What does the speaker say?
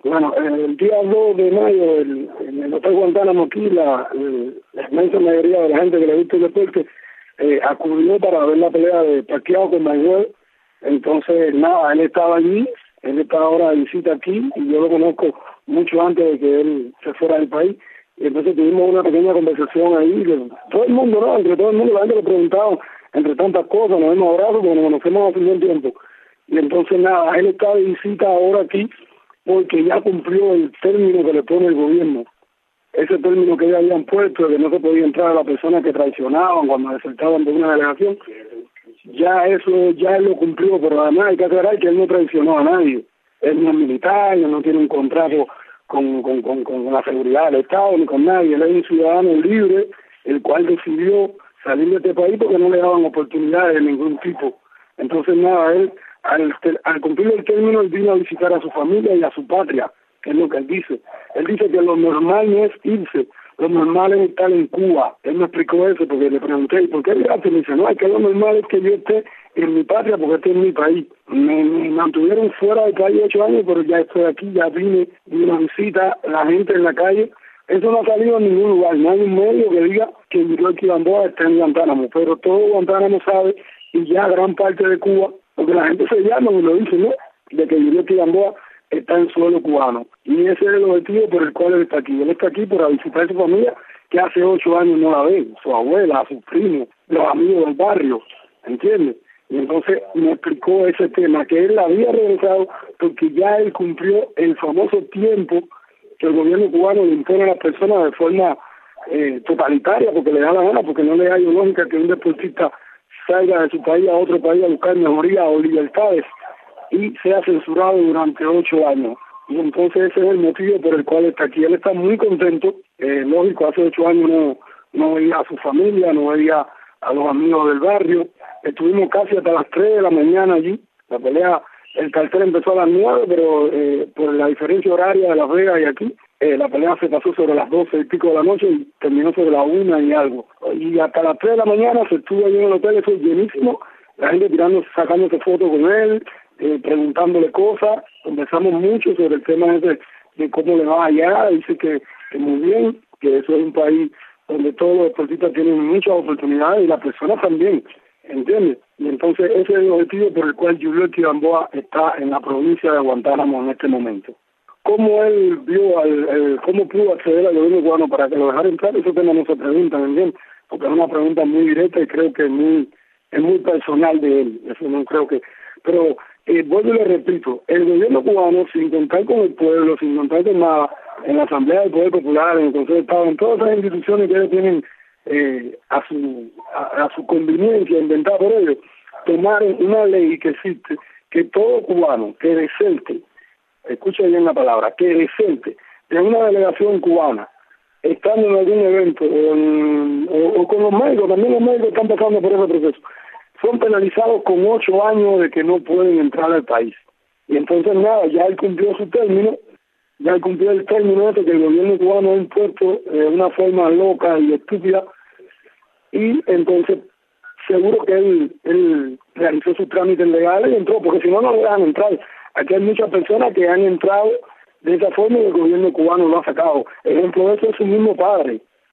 Bueno, el día 2 de mayo, en el Hotel Guantánamo aquí, la inmensa mayoría de la gente que le gusta el deporte acudió para ver la pelea de Pacquiao con Mayweather. Entonces, nada, él estaba allí, él está ahora de visita aquí, y yo lo conozco mucho antes de que él se fuera del país. Y entonces tuvimos una pequeña conversación ahí, todo el mundo, ¿no? Entre todo el mundo, la gente le preguntaba, entre tantas cosas, nos hemos abrazado porque nos conocemos hace un tiempo. Y entonces, nada, él está de visita ahora aquí, porque ya cumplió el término que le pone el gobierno. Ese término que ya habían puesto, de que no se podía entrar a las personas que traicionaban cuando desertaban de una delegación, ya eso, ya él lo cumplió, pero además hay que aclarar que él no traicionó a nadie. Él no es militar, él no tiene un contrato con la seguridad del Estado, ni con nadie. Él es un ciudadano libre, el cual decidió salir de este país porque no le daban oportunidades de ningún tipo. Entonces, nada, él, al cumplir el término, él vino a visitar a su familia y a su patria, que es lo que él dice. Él dice que lo normal no es irse, lo normal es estar en Cuba. Él me explicó eso porque le pregunté, ¿y por qué llegaste? Me dice, no, es que lo normal es que yo esté en mi patria porque este es mi país. Me mantuvieron fuera del país 8 años, pero ya estoy aquí, ya vine a visita la gente en la calle. Eso no ha salido en ningún lugar, no hay un medio que diga que Yuriorkis Gamboa está en Guantánamo, pero todo Guantánamo sabe, y ya gran parte de Cuba, porque la gente se llama y lo dice, ¿no?, de que Yuriorkis Gamboa está en suelo cubano, y ese es el objetivo por el cual él está aquí. Él está aquí para visitar a su familia, que hace 8 años no la ve, su abuela, sus primos, los amigos del barrio, ¿entiendes? Y entonces me explicó ese tema, que él había regresado porque ya él cumplió el famoso tiempo que el gobierno cubano le impone a las personas de forma totalitaria, porque le da la gana, porque no le hay lógica que un deportista salga de su país a otro país a buscar mejoría o libertades y sea censurado durante 8 años. Y entonces ese es el motivo por el cual está aquí. Él está muy contento, lógico, hace 8 años no veía a su familia, no veía a los amigos del barrio. Estuvimos casi hasta las 3 de la mañana allí. La pelea, el cartel empezó a las 9, pero por la diferencia horaria de Las Vegas y aquí, la pelea se pasó sobre las 12 y pico de la noche y terminó sobre la 1 y algo. Y hasta las 3 de la mañana se estuvo allí en el hotel, eso es llenísimo, la gente sacándose fotos con él, preguntándole cosas. Conversamos mucho sobre el tema de cómo le va allá. Dice que muy bien, que eso es un país donde todos los deportistas tienen muchas oportunidades y las personas también, ¿entiendes? Y entonces ese es el objetivo por el cual Yuriorkis Gamboa está en la provincia de Guantánamo en este momento. ¿Cómo él vio, cómo pudo acceder al gobierno cubano para que lo dejara entrar? Eso tema no se pregunta, ¿me entiendes? Porque es una pregunta muy directa y creo que es muy personal de él. Eso no creo que... Pero vuelvo y le repito, el gobierno cubano, sin contar con el pueblo, sin contar con nada, en la Asamblea del Poder Popular, en el Consejo de Estado, en todas esas instituciones que ellos tienen a su conveniencia, inventada por ellos, tomaron una ley que existe, que todo cubano que deserte, escucha bien la palabra, que deserte de una delegación cubana, estando en algún evento o con los médicos, también los médicos están pasando por ese proceso, son penalizados con 8 años de que no pueden entrar al país. Y entonces nada, ya él cumplió su término, ya él cumplió el término este que el gobierno cubano ha impuesto de una forma loca y estúpida, y entonces seguro que él realizó sus trámites legales y entró, porque si no, no le dejan entrar. Aquí hay muchas personas que han entrado de esa forma y el gobierno cubano lo ha sacado. Ejemplo de eso es su mismo padre.